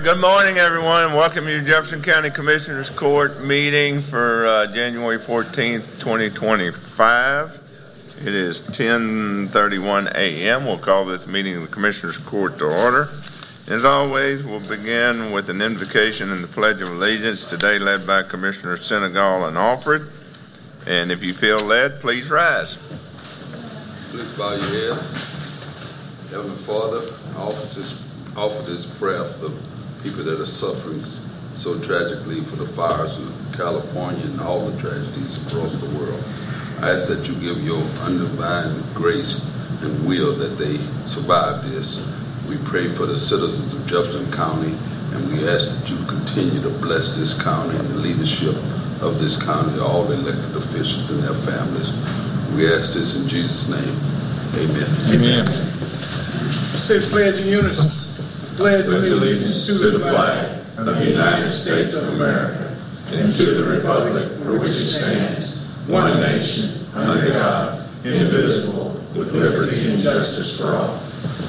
Good morning, everyone. Welcome you to Jefferson County Commissioners Court meeting for January 14th, 2025. It is 10:31 a.m. We'll call this meeting of the Commissioners Court to order. As always, we'll begin with an invocation and the Pledge of Allegiance, today led by Commissioners Senegal and Alfred. And if you feel led, please rise. Please bow your heads. Heavenly Father, offer this prayer for the people that are suffering so tragically for the fires in California and all the tragedies across the world. I ask that you give your undivided grace and will that they survive this. We pray for the citizens of Jefferson County, and we ask that you continue to bless this county and the leadership of this county, all the elected officials and their families. We ask this in Jesus' name. Amen. Amen. Say pledge in unison. Pledge allegiance to the flag of the United States of America and to the republic for which it stands, one nation, under God, indivisible, with liberty and justice for all.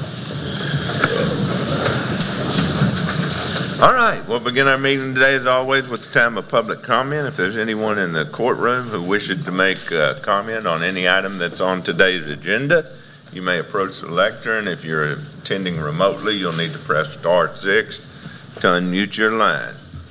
All right, we'll begin our meeting today, as always, with the time of public comment. If there's anyone in the courtroom who wishes to make a comment on any item that's on today's agenda, you may approach the lectern. If you're attending remotely, you'll need to press star 6 to unmute your line.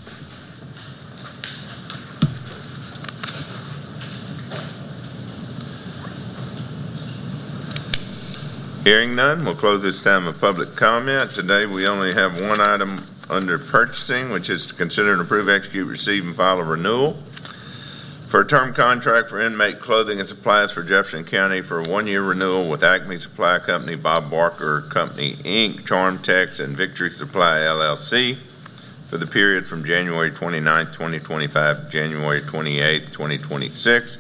Hearing none, we'll close this time of public comment. Today we only have one item under purchasing, which is to consider and approve, execute, receive, and file a renewal for a term contract for inmate clothing and supplies for Jefferson County for a 1-year renewal with Acme Supply Company, Bob Barker Company, Inc., Charmtex, and Victory Supply, LLC for the period from January 29, 2025 to January 28, 2026,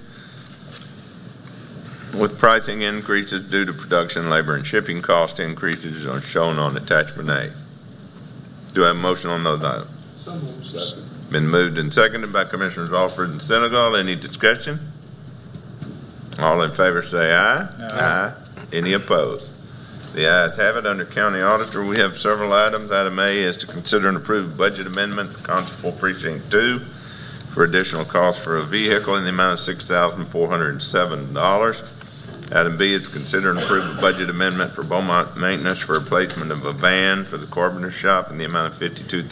with pricing increases due to production, labor, and shipping cost increases are shown on attachment A. Do I have a motion on those items? So moved. Second. Been moved and seconded by Commissioners Alford and Senegal. Any discussion? All in favor say aye. Aye. Any opposed? The ayes have it. Under County Auditor, we have several items. Item A is to consider and approve budget amendment for Constable Precinct 2 for additional costs for a vehicle in the amount of $6,407. Item B is to consider and approve a budget amendment for Beaumont Maintenance for replacement of a van for the Carpenter Shop in the amount of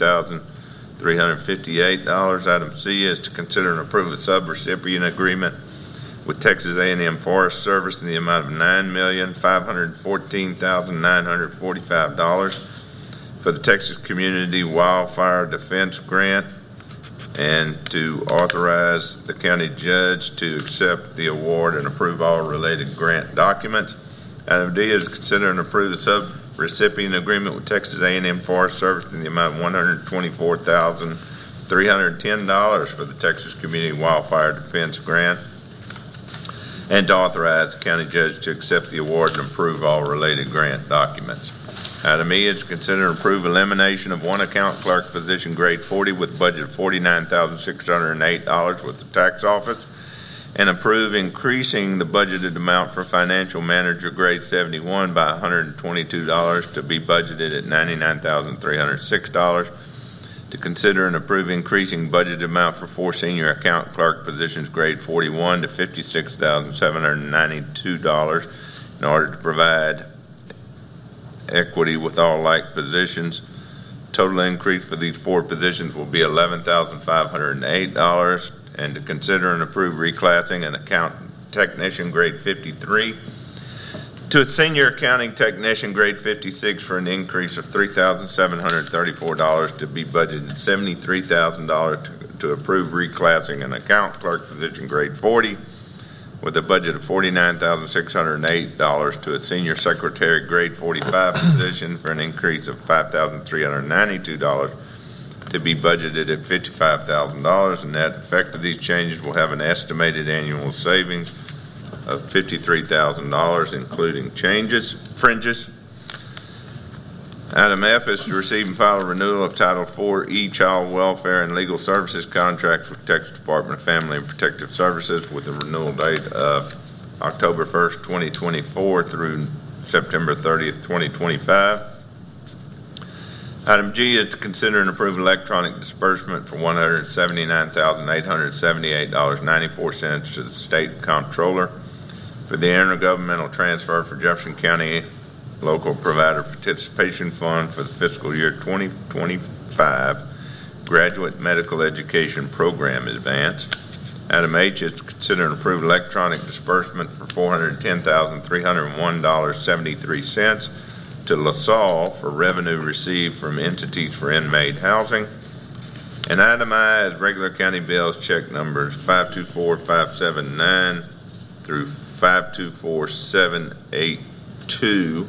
$52,358. Item C is to consider and approve a subrecipient agreement with Texas A&M Forest Service in the amount of $9,514,945 for the Texas Community Wildfire Defense Grant, and to authorize the county judge to accept the award and approve all related grant documents. Item D is to consider and approve the subrecipient agreement with Texas A&M Forest Service in the amount of $124,310 for the Texas Community Wildfire Defense Grant, and to authorize the county judge to accept the award and approve all related grant documents. Item E is to consider and approve elimination of one account clerk position, grade 40, with a budget of $49,608 with the tax office, and approve increasing the budgeted amount for financial manager, grade 71, by $122 to be budgeted at $99,306. To consider and approve increasing budget amount for 4 senior account clerk positions, grade 41, to $56,792 in order to provide equity with all like positions. Total increase for these 4 positions will be $11,508, and to consider and approve reclassing an account technician, grade 53, to a senior accounting technician, grade 56, for an increase of $3,734 to be budgeted $73,000 to approve reclassing an account clerk position, grade 40, with a budget of $49,608 to a senior secretary, grade 45 position for an increase of $5,392 to be budgeted at $55,000. And net effect of these changes will have an estimated annual savings of $53,000, including fringes. Item F is to receive and file a renewal of Title IV Child Welfare and Legal Services contract with Texas Department of Family and Protective Services with a renewal date of October 1st, 2024 through September 30th, 2025. Item G is to consider and approve electronic disbursement for $179,878.94 to the State Comptroller for the intergovernmental transfer for Jefferson County Local Provider Participation Fund for the fiscal year 2025 Graduate Medical Education Program Advance. Item H is to consider and approve electronic disbursement for $410,301.73 to LaSalle for revenue received from entities for inmate housing. And item I is regular county bills, check numbers 524579 through 524782.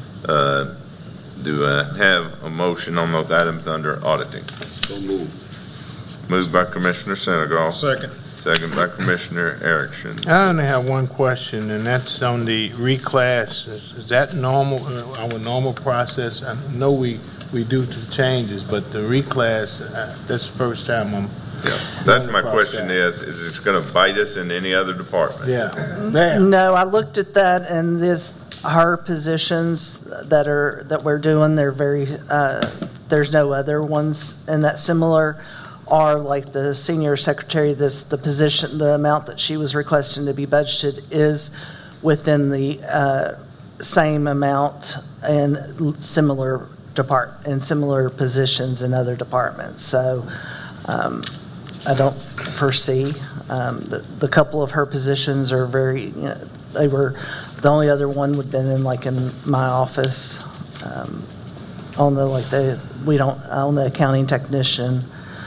Do I have a motion on those items under auditing? So moved. Moved by Commissioner Senegal. Second. Second by Commissioner Erickson. I only have one question, and that's on the reclass. Is that normal, our normal process? I know we do the changes, but the reclass, that's the first time I'm. Yeah, that's my question is it going to bite us in any other department? Yeah. There. No, I looked at that, and her positions that we're doing, they're very, there's no other ones in that similar. Are like the senior secretary, the position, the amount that she was requesting to be budgeted is within the same amount in similar positions in other departments. So I don't foresee the couple of her positions are very. They were the only other one would have been in my office on the on the accounting technician.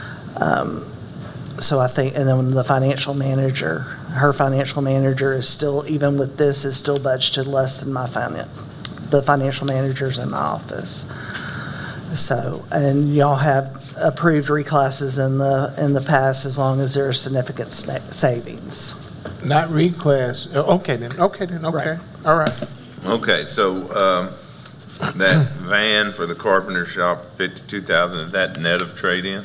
So I think, and then the financial manager, her financial manager is still, even with this, is still budgeted less than the financial managers in my office. So, and y'all have approved reclasses in the past as long as there are significant savings. Not reclass. Okay then. Okay. Right. All right. Okay, so that van for the carpenter shop, $52,000, is that net of trade-in?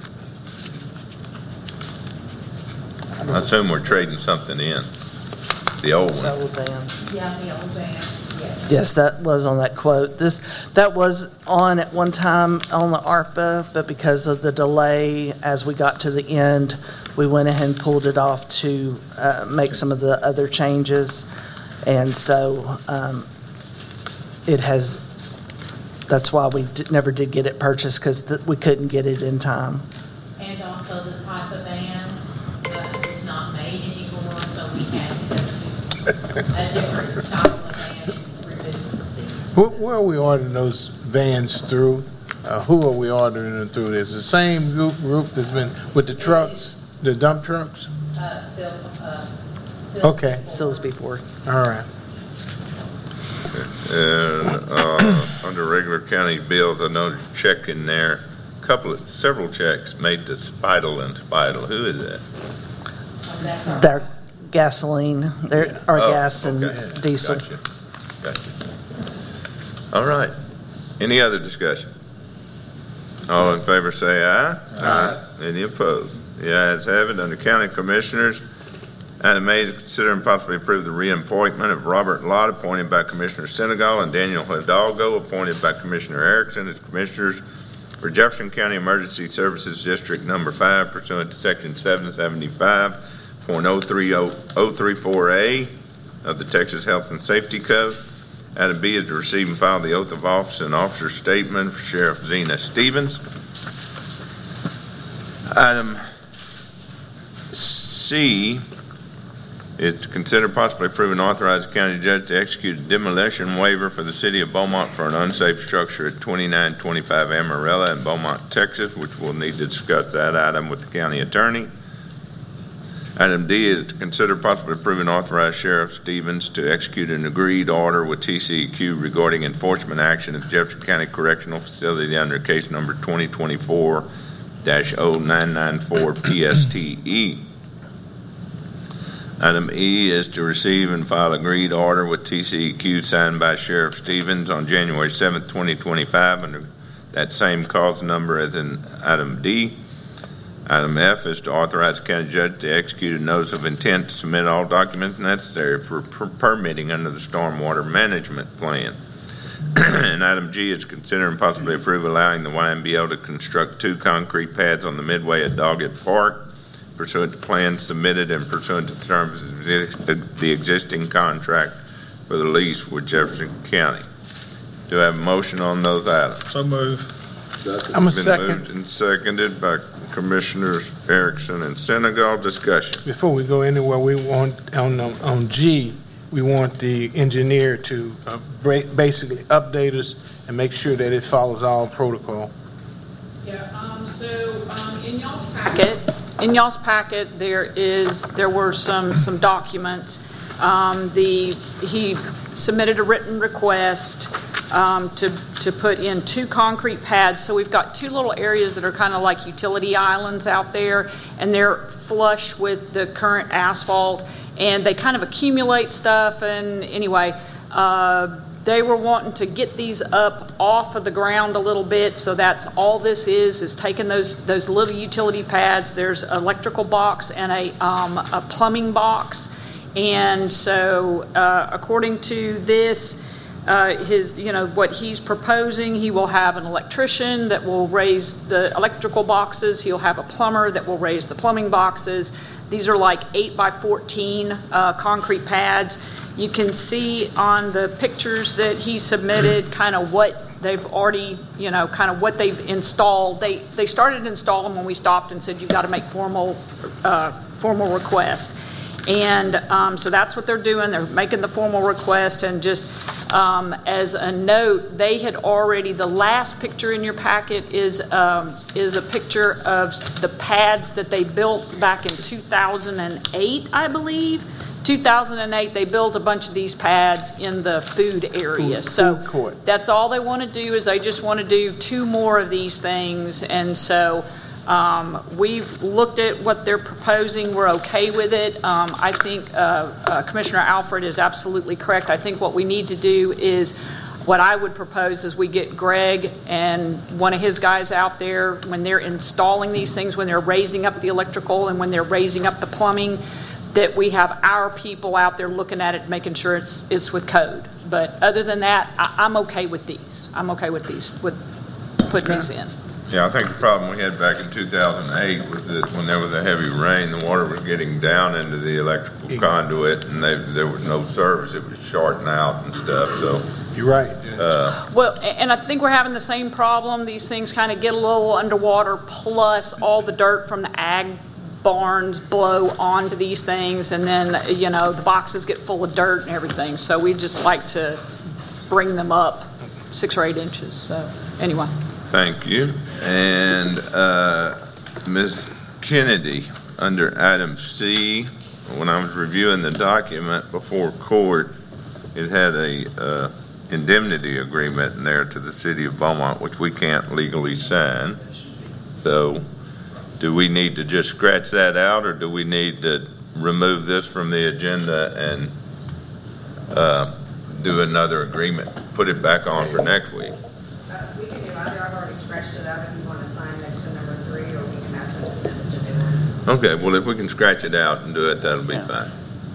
I assume we're trading something in, the old one. That old van. Yeah, the old van, yes. Yes, that was on that quote. That was on at one time on the ARPA, but because of the delay as we got to the end, we went ahead and pulled it off to make some of the other changes. And so that's why we never did get it purchased, because we couldn't get it in time. And also the type of van is not made anymore, so we had a different style of van and remove some seats. Where are we ordering those vans through? Who are we ordering them through? Is the same group that's been with the trucks, the dump trucks? Okay. Silsby Ford. All right. And under regular county bills, I noticed check in there, several checks made to Spidel and Spidel. Who is that? They're gasoline, gas and diesel. Gotcha. All right. Any other discussion? All in favor say aye. Aye. Any opposed? The ayes have it. Under County Commissioners, item A is consider and possibly approve the reappointment of Robert Lott, appointed by Commissioner Senegal, and Daniel Hidalgo, appointed by Commissioner Erickson as Commissioners for Jefferson County Emergency Services District Number 5, pursuant to Section 775.034A of the Texas Health and Safety Code. Item B is to receive and file the oath of office and officer statement for Sheriff Zena Stevens. Item C is to consider possibly approving and authorize the county judge to execute a demolition waiver for the city of Beaumont for an unsafe structure at 2925 Amarella in Beaumont, Texas, which we'll need to discuss that item with the county attorney. Item D is to consider possibly approving and authorize Sheriff Stevens to execute an agreed order with TCEQ regarding enforcement action at the Jefferson County Correctional Facility under case number 2024-0994 PSTE. Item E is to receive and file agreed order with TCEQ signed by Sheriff Stevens on January 7th, 2025 under that same cause number as in item D. Item F is to authorize the county judge to execute a notice of intent to submit all documents necessary for permitting under the Stormwater Management Plan. And item G is consider and possibly approve allowing the YMBL to construct 2 concrete pads on the midway at Doggett Park pursuant to plans submitted and pursuant to the terms of the existing contract for the lease with Jefferson County. Do I have a motion on those items? So move. I'm a Been second. moved and seconded by Commissioners Erickson and Senegal. Discussion. Before we go anywhere, we want, on G, we want the engineer to basically update us and make sure that it follows all protocol. In y'all's packet, there were some documents. He submitted a written request to put in 2 concrete pads. So we've got 2 little areas that are kind of like utility islands out there, and they're flush with the current asphalt, and they kind of accumulate stuff. And anyway, they were wanting to get these up off of the ground a little bit, so that's all this is taking those little utility pads. There's an electrical box and a plumbing box. And so according to this, what he's proposing, he will have an electrician that will raise the electrical boxes. He'll have a plumber that will raise the plumbing boxes. These are like 8 by 14 concrete pads. You can see on the pictures that he submitted kind of what they've already, kind of what they've installed. They started installing when we stopped and said, you've got to make formal request. And so that's what they're doing. They're making the formal request. And just as a note, they had already, the last picture in your packet is a picture of the pads that they built back in 2008, I believe. 2008, they built a bunch of these pads in the food area. Food court. That's all they want to do, is they just want to do 2 more of these things. And so we've looked at what they're proposing. We're okay with it. I think Commissioner Alfred is absolutely correct. I think what we need to do is, what I would propose is we get Greg and one of his guys out there when they're installing these things, when they're raising up the electrical and when they're raising up the plumbing, that we have our people out there looking at it, making sure it's with code. But other than that, I'm okay with these. I'm okay with these, with putting these in. Yeah, I think the problem we had back in 2008 was that when there was a heavy rain, the water was getting down into the electrical conduit, and there was no service. It was shorting out and stuff. So You're right. Well, and I think we're having the same problem. These things kind of get a little underwater, plus all the dirt from the ag barns blow onto these things, and then the boxes get full of dirt and everything. So we just like to bring them up 6 or 8 inches. So anyway. thank you. And Ms. Kennedy, under item C, when I was reviewing the document before court, it had a indemnity agreement in there to the city of Beaumont, which we can't legally sign. So do we need to just scratch that out, or do we need to remove this from the agenda and do another agreement, put it back on for next week? We can do either. I've already scratched it out if you want to sign next to number 3, or we can ask them to send us a new one. Okay, well, if we can scratch it out and do it, that'll be fine.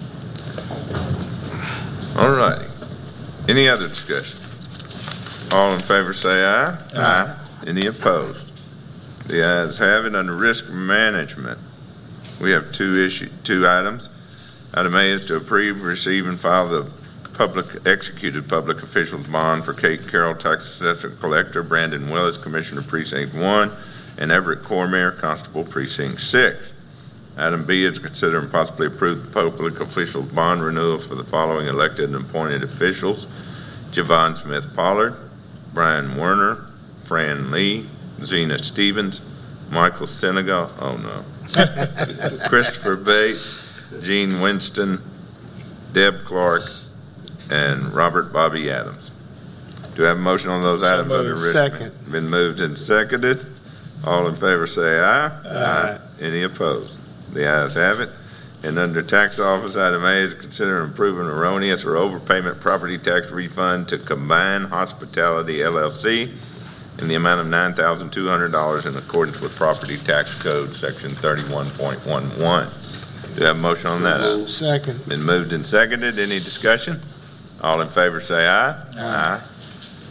All righty. Any other discussion? All in favor say aye. Aye. Any opposed? The ayes have it. Under risk management, we have two items. Item A is to approve, receive, and file the executed public officials bond for Kate Carroll, tax assessor collector, Brandon Willis, Commissioner Precinct 1, and Everett Cormier, Constable Precinct 6. Item B is to consider and possibly approve the public officials bond renewals for the following elected and appointed officials: Javon Smith Pollard, Brian Werner, Fran Lee, Zena Stevens, Michael Senegal, Christopher Bates, Gene Winston, Deb Clark, and Robert Bobby Adams. Do I have a motion on those items under risk? Second. Been moved and seconded. All in favor say aye. Aye. Any opposed? The ayes have it. And under tax office, item A is to consider approving erroneous or overpayment property tax refund to Combine Hospitality LLC in the amount of $9,200 in accordance with Property Tax Code, Section 31.11. Do you have a motion on that? Second. Been moved and seconded. Any discussion? All in favor say aye. Aye.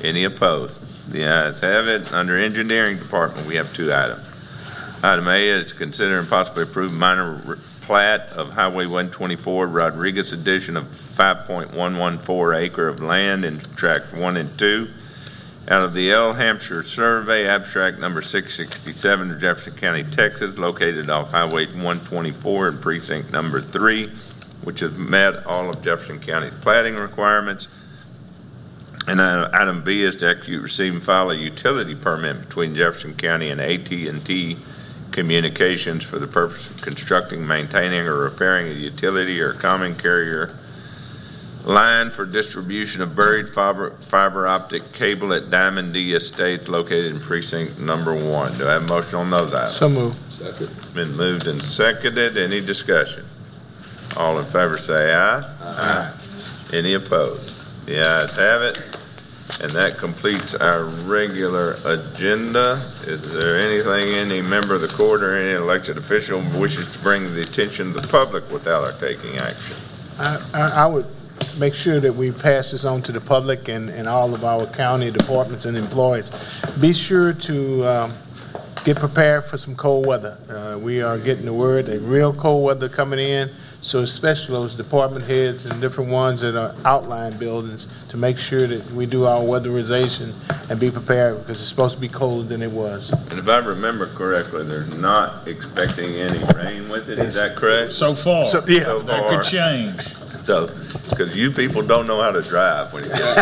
Any opposed? The ayes have it. Under Engineering Department, we have 2 items. Item A is to consider and possibly approve minor plat of Highway 124 Rodriguez addition of 5.114 acre of land in Tract 1 and 2 out of the L. Hampshire Survey, abstract number 667 of Jefferson County, Texas, located off Highway 124 in precinct number 3, which has met all of Jefferson County's platting requirements. And item B is to execute, receive, and file a utility permit between Jefferson County and AT&T Communications for the purpose of constructing, maintaining, or repairing a utility or common carrier line for distribution of buried fiber optic cable at Diamond D Estates located in precinct number 1. Do I have a motion on those items? So moved. Second. Been moved and seconded. Any discussion? All in favor say aye. Aye. Any opposed? The ayes have it. And that completes our regular agenda. Is there anything any member of the court or any elected official wishes to bring to the attention of the public without our taking action? I would make sure that we pass this on to the public and all of our county departments and employees. Be sure to get prepared for some cold weather. We are getting the word that real cold weather coming in. So especially those department heads and different ones that are outlying buildings to make sure that we do our weatherization and be prepared because it's supposed to be colder than it was. And if I remember correctly, they're not expecting any rain with it. Is that correct? So far. So That could change. So, because you people don't know how to drive when it gets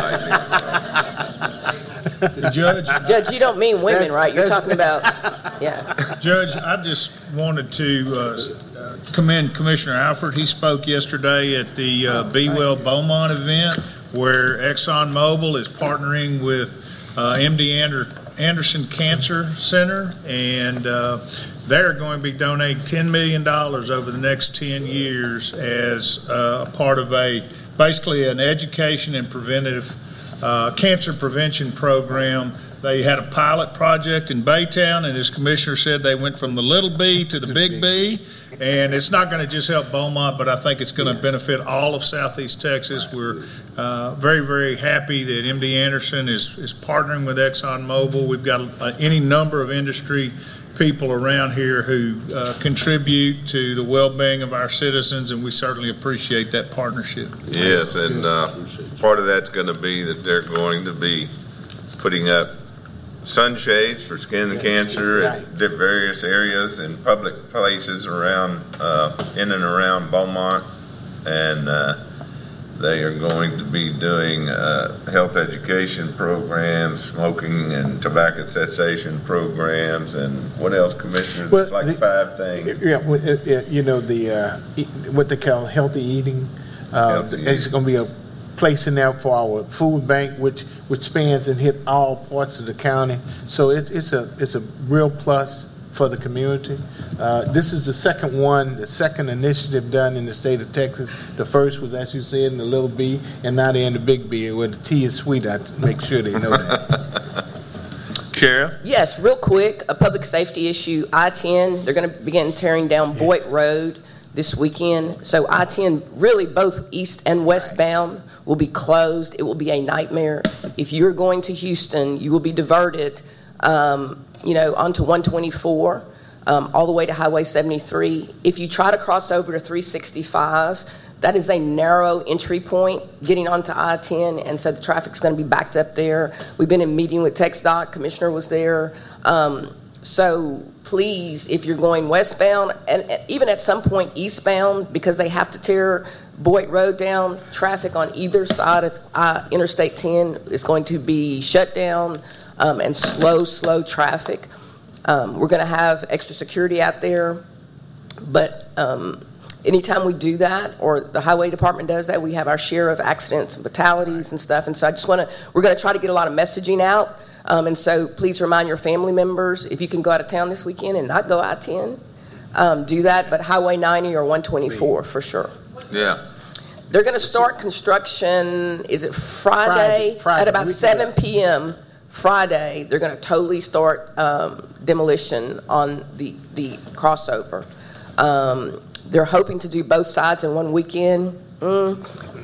like Judge, you don't mean women, right? You're talking about, yeah. Judge, I just wanted to commend Commissioner Alford. He spoke yesterday at the Be Well Beaumont event where ExxonMobil is partnering with MD Anderson Cancer Center, and they're going to be donating $10 million over the next 10 years as a part of basically an education and preventative cancer prevention program. They had a pilot project in Baytown, and as Commissioner said, they went from the little B to the big B, and it's not going to just help Beaumont, but I think it's going to benefit all of Southeast Texas. We're very, very happy that MD Anderson is partnering with ExxonMobil. We've got any number of industry people around here who contribute to the well-being of our citizens, and we certainly appreciate that partnership. Yes, and part of that's going to be that they're going to be putting up sunshades for skin cancer at various areas in public places around, in and around Beaumont, and they are going to be doing health education programs, smoking and tobacco cessation programs, and what else, Commissioner? There's like 5 things. Yeah, you know, what they call healthy eating. It's going to be a place in there for our food bank, which spans and hit all parts of the county. So it's a real plus for the community. This is the second initiative done in the state of Texas. The first was, as you said, in the little B, and now they're in the big B, where the T is sweet. I make sure they know that. Sheriff? Yes, real quick, a public safety issue. I-10, they're going to begin tearing down Boyd Road this weekend. So I-10, really both east and westbound, will be closed. It will be a nightmare. If you're going to Houston, you will be diverted, onto 124, all the way to Highway 73. If you try to cross over to 365, that is a narrow entry point getting onto I-10, and so the traffic's going to be backed up there. We've been in meeting with TxDOT. Commissioner was there. So please, if you're going westbound, and even at some point eastbound, because they have to tear Boyd Road down, traffic on either side of Interstate 10 is going to be shut down, and slow traffic. We're going to have extra security out there, but anytime we do that, or the highway department does that, we have our share of accidents and fatalities and stuff. And so we're going to try to get a lot of messaging out. And so please remind your family members, if you can go out of town this weekend and not go I-10, do that. But Highway 90 or 124 for sure. Yeah. They're going to start construction, is it Friday? At about 7 p.m. Friday, they're going to totally start demolition on the crossover. They're hoping to do both sides in one weekend.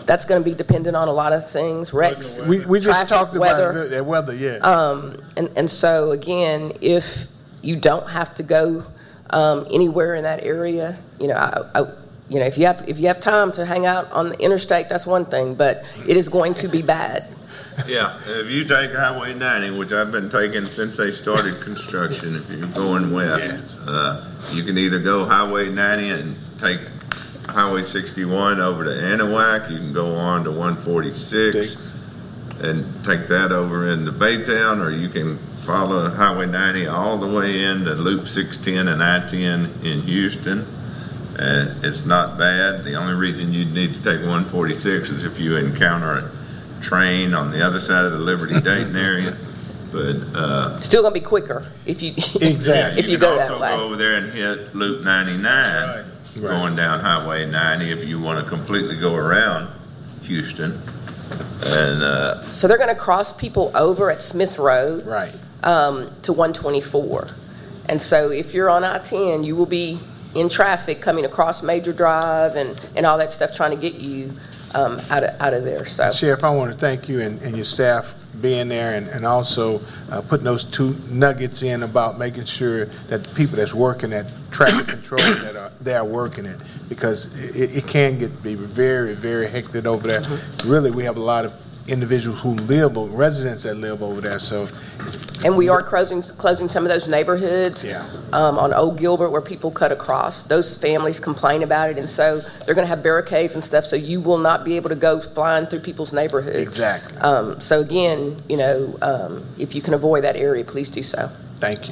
That's going to be dependent on a lot of things, wrecks, We just traffic, talked weather. about the weather, yeah. And so, again, if you don't have to go anywhere in that area, if you have time to hang out on the interstate, that's one thing, but it is going to be bad. Yeah, if you take Highway 90, which I've been taking since they started construction, if you're going west, you can either go Highway 90 and take Highway 61 over to Anahuac. You can go on to 146 and take that over into Baytown, or you can follow Highway 90 all the way into Loop 610 and I-10 in Houston. And it's not bad. The only reason you'd need to take 146 is if you encounter a train on the other side of the Liberty-Dayton area. But Still going to be quicker if you Exactly. if you go that can also way. go over there and hit Loop 99, going down Highway 90 if you want to completely go around Houston. And So they're going to cross people over at Smith Road Right. To 124. And so if you're on I-10, you will be in traffic coming across Major Drive and all that stuff trying to get you out of there. So Sheriff, I want to thank you and your staff being there and also putting those two nuggets in about making sure that the people that's working at traffic control they are working it, because it can be very, very hectic over there. Really, we have a lot of individuals who residents that live over there. So, and we are closing some of those neighborhoods on Old Gilbert where people cut across. Those families complain about it, and so they're going to have barricades and stuff, so you will not be able to go flying through people's neighborhoods. Exactly. So again, if you can avoid that area, please do so. Thank you.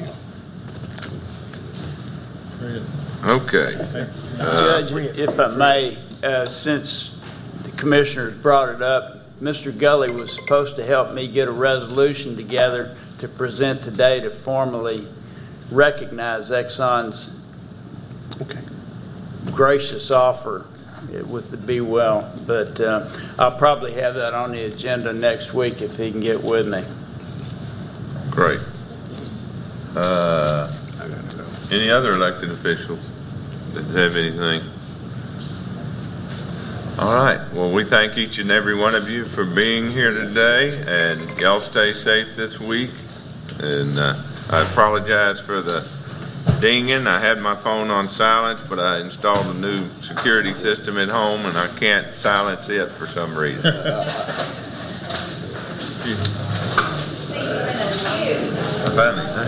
okay. Judge, if I may, since the commissioners brought it up, Mr. Gully was supposed to help me get a resolution together to present today to formally recognize Exxon's gracious offer with the Be Well. But I'll probably have that on the agenda next week if he can get with me. Great. Any other elected officials that have anything? All right. Well, we thank each and every one of you for being here today, and y'all stay safe this week. And I apologize for the dinging. I had my phone on silence, but I installed a new security system at home, and I can't silence it for some reason. See you in the queue. Finally.